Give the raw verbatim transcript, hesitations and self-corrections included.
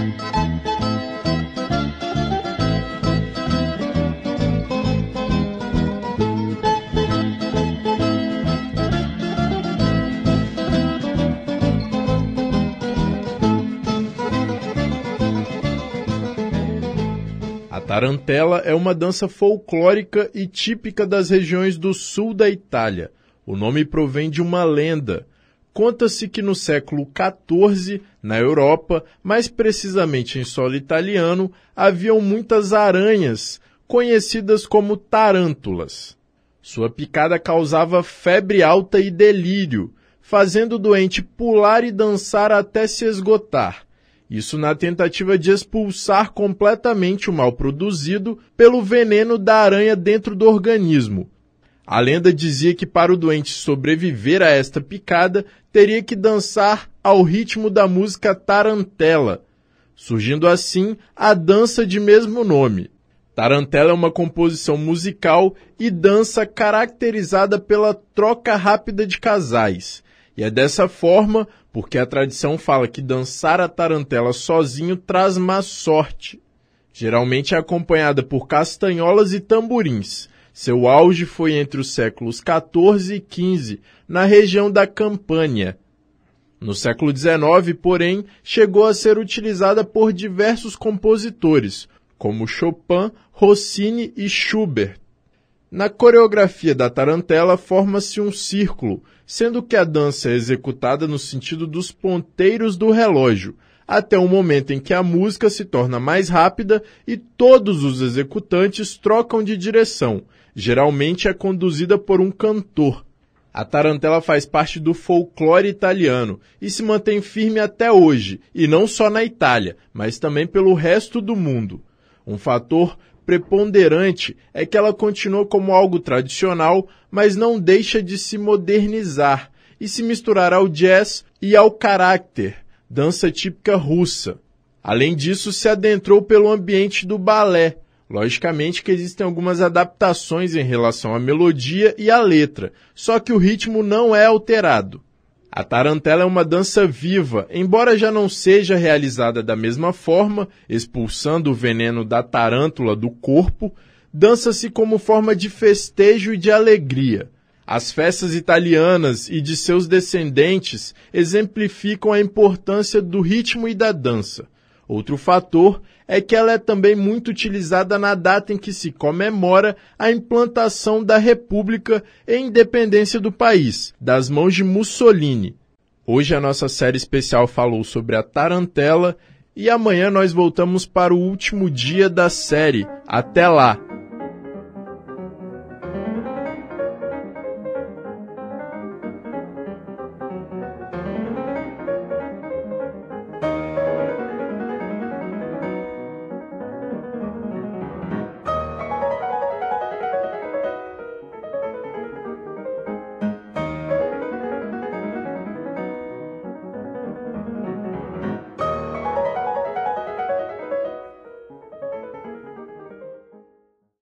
A tarantela é uma dança folclórica e típica das regiões do sul da Itália. O nome provém de uma lenda. Conta-se que no século quatorze, na Europa, mais precisamente em solo italiano, haviam muitas aranhas, conhecidas como tarântulas. Sua picada causava febre alta e delírio, fazendo o doente pular e dançar até se esgotar. Isso na tentativa de expulsar completamente o mal produzido pelo veneno da aranha dentro do organismo. A lenda dizia que para o doente sobreviver a esta picada, teria que dançar ao ritmo da música tarantela, surgindo assim a dança de mesmo nome. Tarantela é uma composição musical e dança caracterizada pela troca rápida de casais. E é dessa forma, porque a tradição fala que dançar a tarantela sozinho traz má sorte. Geralmente é acompanhada por castanholas e tamborins. Seu auge foi entre os séculos quatorze e quinze, na região da Campânia. No século dezenove, porém, chegou a ser utilizada por diversos compositores, como Chopin, Rossini e Schubert. Na coreografia da tarantela forma-se um círculo, sendo que a dança é executada no sentido dos ponteiros do relógio, até o momento em que a música se torna mais rápida e todos os executantes trocam de direção. Geralmente é conduzida por um cantor. A tarantela faz parte do folclore italiano e se mantém firme até hoje, e não só na Itália, mas também pelo resto do mundo. Um fator preponderante é que ela continua como algo tradicional, mas não deixa de se modernizar e se misturar ao jazz e ao carácter, dança típica russa. Além disso, se adentrou pelo ambiente do balé. Logicamente que existem algumas adaptações em relação à melodia e à letra, só que o ritmo não é alterado. A tarantela é uma dança viva, embora já não seja realizada da mesma forma, expulsando o veneno da tarântula do corpo, dança-se como forma de festejo e de alegria. As festas italianas e de seus descendentes exemplificam a importância do ritmo e da dança. Outro fator é que ela é também muito utilizada na data em que se comemora a implantação da República e independência do país, das mãos de Mussolini. Hoje a nossa série especial falou sobre a tarantela e amanhã nós voltamos para o último dia da série. Até lá!